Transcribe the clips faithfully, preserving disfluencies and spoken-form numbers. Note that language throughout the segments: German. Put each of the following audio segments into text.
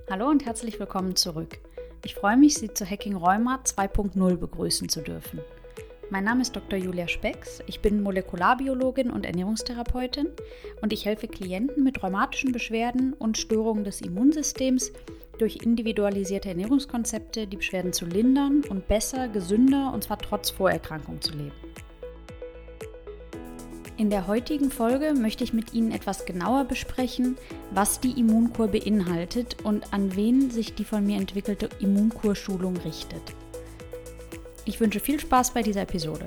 Hallo und herzlich willkommen zurück. Ich freue mich, Sie zu Hacking Rheuma zwei Punkt null begrüßen zu dürfen. Mein Name ist Doktor Julia Specks, ich bin Molekularbiologin und Ernährungstherapeutin und ich helfe Klienten mit rheumatischen Beschwerden und Störungen des Immunsystems durch individualisierte Ernährungskonzepte, die Beschwerden zu lindern und besser, gesünder und zwar trotz Vorerkrankung zu leben. In der heutigen Folge möchte ich mit Ihnen etwas genauer besprechen, was die Immunkur beinhaltet und an wen sich die von mir entwickelte Immunkurschulung richtet. Ich wünsche viel Spaß bei dieser Episode.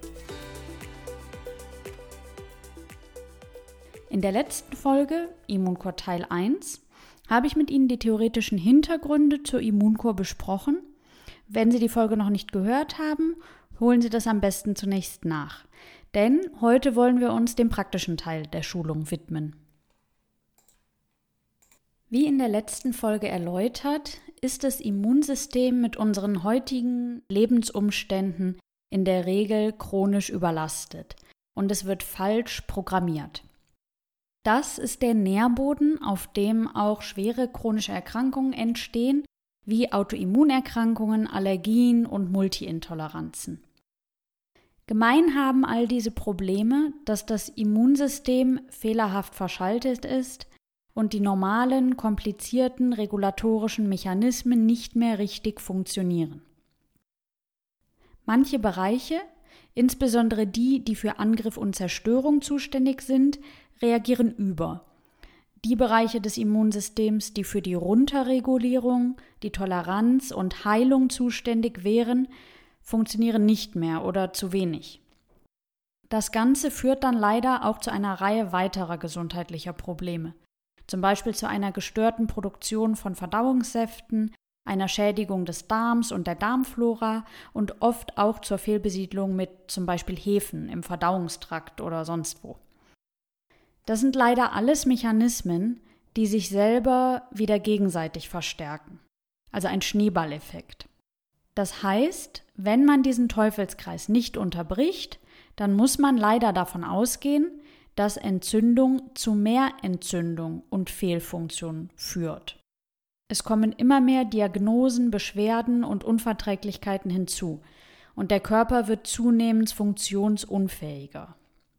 In der letzten Folge, Immunkur Teil eins, habe ich mit Ihnen die theoretischen Hintergründe zur Immunkur besprochen. Wenn Sie die Folge noch nicht gehört haben, holen Sie das am besten zunächst nach. Denn heute wollen wir uns dem praktischen Teil der Schulung widmen. Wie in der letzten Folge erläutert, ist das Immunsystem mit unseren heutigen Lebensumständen in der Regel chronisch überlastet und es wird falsch programmiert. Das ist der Nährboden, auf dem auch schwere chronische Erkrankungen entstehen, wie Autoimmunerkrankungen, Allergien und Multiintoleranzen. Gemein haben all diese Probleme, dass das Immunsystem fehlerhaft verschaltet ist und die normalen, komplizierten regulatorischen Mechanismen nicht mehr richtig funktionieren. Manche Bereiche, insbesondere die, die für Angriff und Zerstörung zuständig sind, reagieren über. Die Bereiche des Immunsystems, die für die Runterregulierung, die Toleranz und Heilung zuständig wären, funktionieren nicht mehr oder zu wenig. Das Ganze führt dann leider auch zu einer Reihe weiterer gesundheitlicher Probleme, zum Beispiel zu einer gestörten Produktion von Verdauungssäften, einer Schädigung des Darms und der Darmflora und oft auch zur Fehlbesiedlung mit zum Beispiel Hefen im Verdauungstrakt oder sonst wo. Das sind leider alles Mechanismen, die sich selber wieder gegenseitig verstärken, also ein Schneeballeffekt. Das heißt, wenn man diesen Teufelskreis nicht unterbricht, dann muss man leider davon ausgehen, dass Entzündung zu mehr Entzündung und Fehlfunktion führt. Es kommen immer mehr Diagnosen, Beschwerden und Unverträglichkeiten hinzu und der Körper wird zunehmend funktionsunfähiger.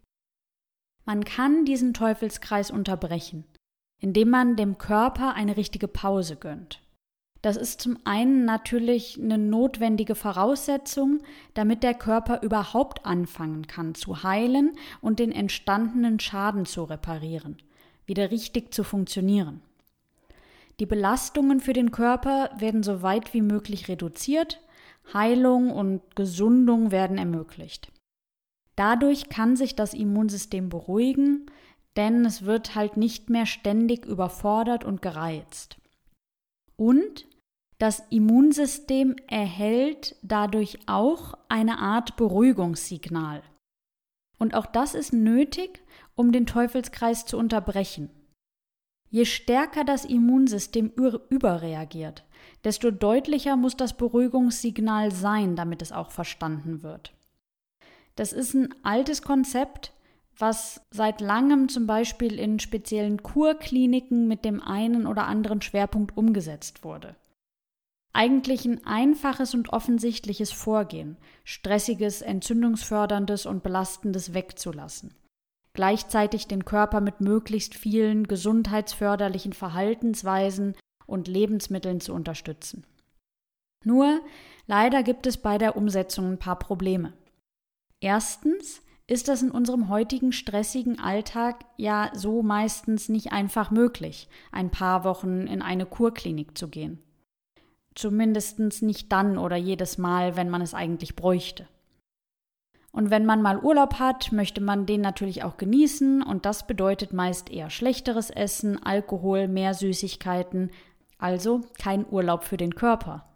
Man kann diesen Teufelskreis unterbrechen, indem man dem Körper eine richtige Pause gönnt. Das ist zum einen natürlich eine notwendige Voraussetzung, damit der Körper überhaupt anfangen kann zu heilen und den entstandenen Schaden zu reparieren, wieder richtig zu funktionieren. Die Belastungen für den Körper werden so weit wie möglich reduziert, Heilung und Gesundung werden ermöglicht. Dadurch kann sich das Immunsystem beruhigen, denn es wird halt nicht mehr ständig überfordert und gereizt. Und das Immunsystem erhält dadurch auch eine Art Beruhigungssignal. Und auch das ist nötig, um den Teufelskreis zu unterbrechen. Je stärker das Immunsystem überreagiert, desto deutlicher muss das Beruhigungssignal sein, damit es auch verstanden wird. Das ist ein altes Konzept, was seit langem zum Beispiel in speziellen Kurkliniken mit dem einen oder anderen Schwerpunkt umgesetzt wurde. Eigentlich ein einfaches und offensichtliches Vorgehen, stressiges, entzündungsförderndes und belastendes wegzulassen. Gleichzeitig den Körper mit möglichst vielen gesundheitsförderlichen Verhaltensweisen und Lebensmitteln zu unterstützen. Nur, leider gibt es bei der Umsetzung ein paar Probleme. Erstens ist das in unserem heutigen stressigen Alltag ja so meistens nicht einfach möglich, ein paar Wochen in eine Kurklinik zu gehen. Zumindest nicht dann oder jedes Mal, wenn man es eigentlich bräuchte. Und wenn man mal Urlaub hat, möchte man den natürlich auch genießen und das bedeutet meist eher schlechteres Essen, Alkohol, mehr Süßigkeiten, also kein Urlaub für den Körper.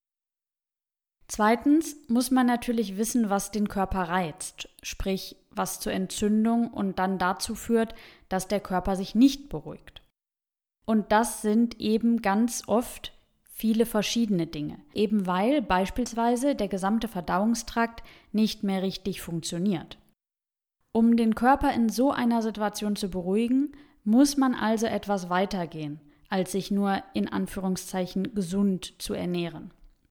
Zweitens muss man natürlich wissen, was den Körper reizt, sprich, was zur Entzündung und dann dazu führt, dass der Körper sich nicht beruhigt. Und das sind eben ganz oft viele verschiedene Dinge, eben weil beispielsweise der gesamte Verdauungstrakt nicht mehr richtig funktioniert. Um den Körper in so einer Situation zu beruhigen, muss man also etwas weitergehen, als sich nur in Anführungszeichen gesund zu ernähren.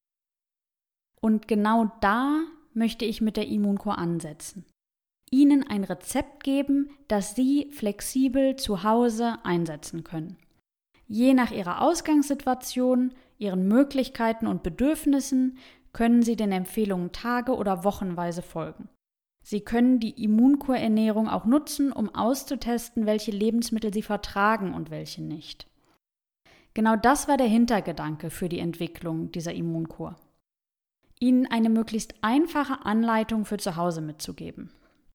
Und genau da möchte ich mit der Immunkur ansetzen. Ihnen ein Rezept geben, das Sie flexibel zu Hause einsetzen können. Je nach Ihrer Ausgangssituation, Ihren Möglichkeiten und Bedürfnissen können Sie den Empfehlungen tage- oder wochenweise folgen. Sie können die Immunkurernährung auch nutzen, um auszutesten, welche Lebensmittel Sie vertragen und welche nicht. Genau das war der Hintergedanke für die Entwicklung dieser Immunkur. Ihnen eine möglichst einfache Anleitung für zu Hause mitzugeben.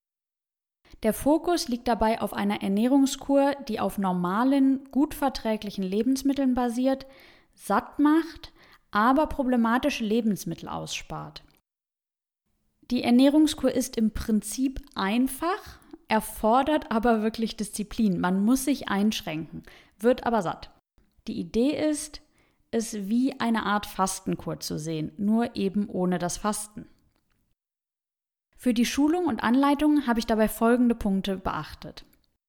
Der Fokus liegt dabei auf einer Ernährungskur, die auf normalen, gut verträglichen Lebensmitteln basiert, satt macht, aber problematische Lebensmittel ausspart. Die Ernährungskur ist im Prinzip einfach, erfordert aber wirklich Disziplin. Man muss sich einschränken, wird aber satt. Die Idee ist, es wie eine Art Fastenkur zu sehen, nur eben ohne das Fasten. Für die Schulung und Anleitung habe ich dabei folgende Punkte beachtet.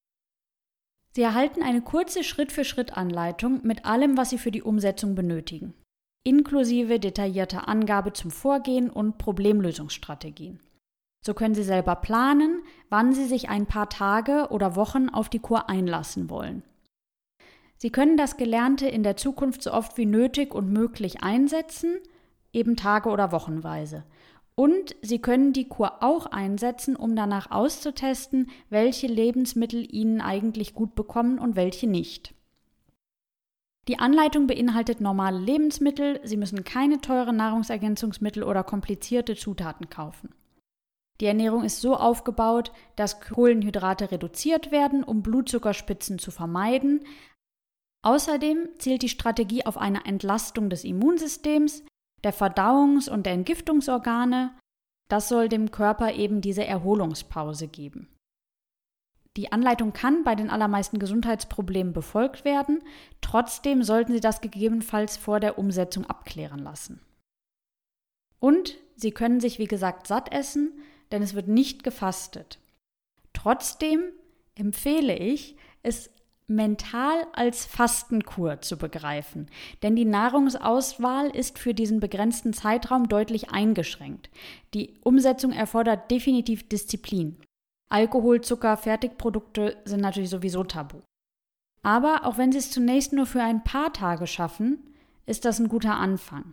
Sie erhalten eine kurze Schritt-für-Schritt-Anleitung mit allem, was Sie für die Umsetzung benötigen, inklusive detaillierter Angabe zum Vorgehen und Problemlösungsstrategien. So können Sie selber planen, wann Sie sich ein paar Tage oder Wochen auf die Kur einlassen wollen. Sie können das Gelernte in der Zukunft so oft wie nötig und möglich einsetzen, eben tage- oder wochenweise. Und Sie können die Kur auch einsetzen, um danach auszutesten, welche Lebensmittel Ihnen eigentlich gut bekommen und welche nicht. Die Anleitung beinhaltet normale Lebensmittel, Sie müssen keine teuren Nahrungsergänzungsmittel oder komplizierte Zutaten kaufen. Die Ernährung ist so aufgebaut, dass Kohlenhydrate reduziert werden, um Blutzuckerspitzen zu vermeiden. Außerdem zielt die Strategie auf eine Entlastung des Immunsystems, der Verdauungs- und der Entgiftungsorgane. Das soll dem Körper eben diese Erholungspause geben. Die Anleitung kann bei den allermeisten Gesundheitsproblemen befolgt werden, trotzdem sollten Sie das gegebenenfalls vor der Umsetzung abklären lassen. Und Sie können sich wie gesagt satt essen, denn es wird nicht gefastet. Trotzdem empfehle ich, es mental als Fastenkur zu begreifen, denn die Nahrungsauswahl ist für diesen begrenzten Zeitraum deutlich eingeschränkt. Die Umsetzung erfordert definitiv Disziplin. Alkohol, Zucker, Fertigprodukte sind natürlich sowieso tabu. Aber auch wenn Sie es zunächst nur für ein paar Tage schaffen, ist das ein guter Anfang.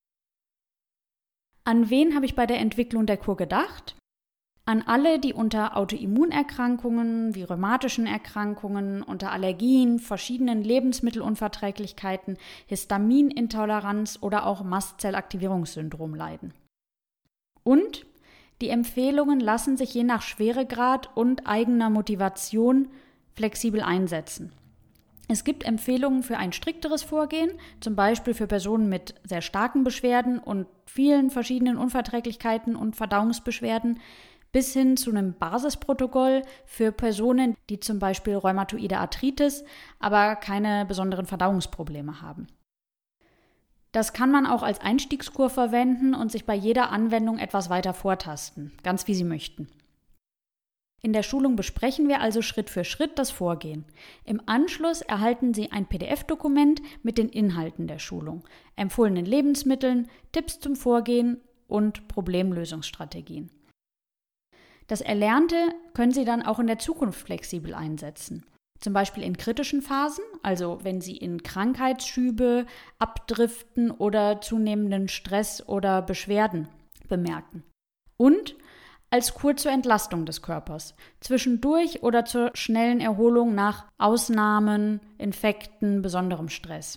An wen habe ich bei der Entwicklung der Kur gedacht? An alle, die unter Autoimmunerkrankungen wie rheumatischen Erkrankungen, unter Allergien, verschiedenen Lebensmittelunverträglichkeiten, Histaminintoleranz oder auch Mastzellaktivierungssyndrom leiden. Und die Empfehlungen lassen sich je nach Schweregrad und eigener Motivation flexibel einsetzen. Es gibt Empfehlungen für ein strikteres Vorgehen, zum Beispiel für Personen mit sehr starken Beschwerden und vielen verschiedenen Unverträglichkeiten und Verdauungsbeschwerden, bis hin zu einem Basisprotokoll für Personen, die zum Beispiel rheumatoide Arthritis, aber keine besonderen Verdauungsprobleme haben. Das kann man auch als Einstiegskur verwenden und sich bei jeder Anwendung etwas weiter vortasten, ganz wie Sie möchten. In der Schulung besprechen wir also Schritt für Schritt das Vorgehen. Im Anschluss erhalten Sie ein P D F-Dokument mit den Inhalten der Schulung, empfohlenen Lebensmitteln, Tipps zum Vorgehen und Problemlösungsstrategien. Das Erlernte können Sie dann auch in der Zukunft flexibel einsetzen. Zum Beispiel in kritischen Phasen, also wenn Sie in Krankheitsschübe, Abdriften oder zunehmenden Stress oder Beschwerden bemerken. Und als Kur zur Entlastung des Körpers, zwischendurch oder zur schnellen Erholung nach Ausnahmen, Infekten, besonderem Stress.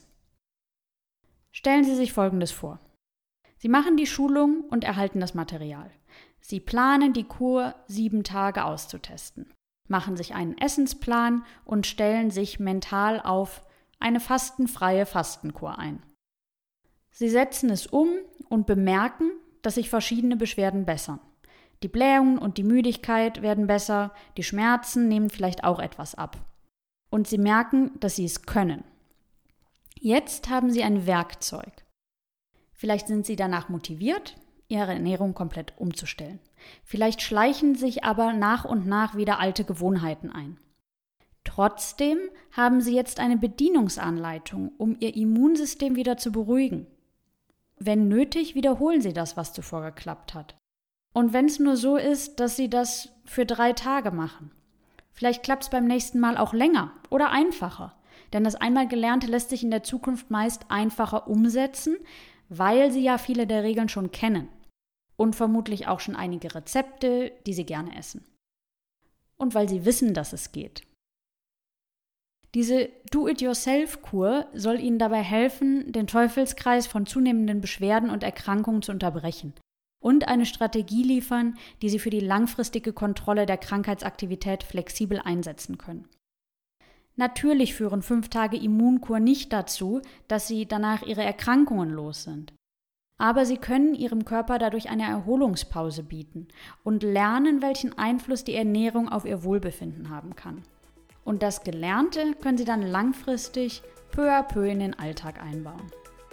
Stellen Sie sich Folgendes vor. Sie machen die Schulung und erhalten das Material. Sie planen die Kur sieben Tage auszutesten, machen sich einen Essensplan und stellen sich mental auf eine fastenfreie Fastenkur ein. Sie setzen es um und bemerken, dass sich verschiedene Beschwerden bessern. Die Blähungen und die Müdigkeit werden besser, die Schmerzen nehmen vielleicht auch etwas ab. Und Sie merken, dass Sie es können. Jetzt haben Sie ein Werkzeug. Vielleicht sind Sie danach motiviert, Ihre Ernährung komplett umzustellen. Vielleicht schleichen sich aber nach und nach wieder alte Gewohnheiten ein. Trotzdem haben Sie jetzt eine Bedienungsanleitung, um Ihr Immunsystem wieder zu beruhigen. Wenn nötig, wiederholen Sie das, was zuvor geklappt hat. Und wenn es nur so ist, dass Sie das für drei Tage machen. Vielleicht klappt es beim nächsten Mal auch länger oder einfacher. Denn das einmal Gelernte lässt sich in der Zukunft meist einfacher umsetzen, weil Sie ja viele der Regeln schon kennen. Und vermutlich auch schon einige Rezepte, die Sie gerne essen. Und weil Sie wissen, dass es geht. Diese Do-it-yourself-Kur soll Ihnen dabei helfen, den Teufelskreis von zunehmenden Beschwerden und Erkrankungen zu unterbrechen und eine Strategie liefern, die Sie für die langfristige Kontrolle der Krankheitsaktivität flexibel einsetzen können. Natürlich führen fünf Tage Immunkur nicht dazu, dass Sie danach Ihre Erkrankungen los sind. Aber Sie können Ihrem Körper dadurch eine Erholungspause bieten und lernen, welchen Einfluss die Ernährung auf Ihr Wohlbefinden haben kann. Und das Gelernte können Sie dann langfristig peu à peu in den Alltag einbauen.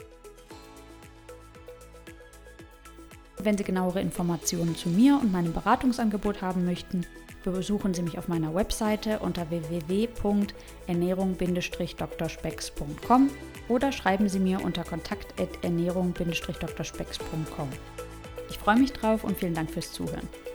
Wenn Sie genauere Informationen zu mir und meinem Beratungsangebot haben möchten, besuchen Sie mich auf meiner Webseite unter w w w punkt ernährung Bindestrich dr specks punkt com oder schreiben Sie mir unter kontakt at ernährung Bindestrich dr specks punkt com. Ich freue mich drauf und vielen Dank fürs Zuhören.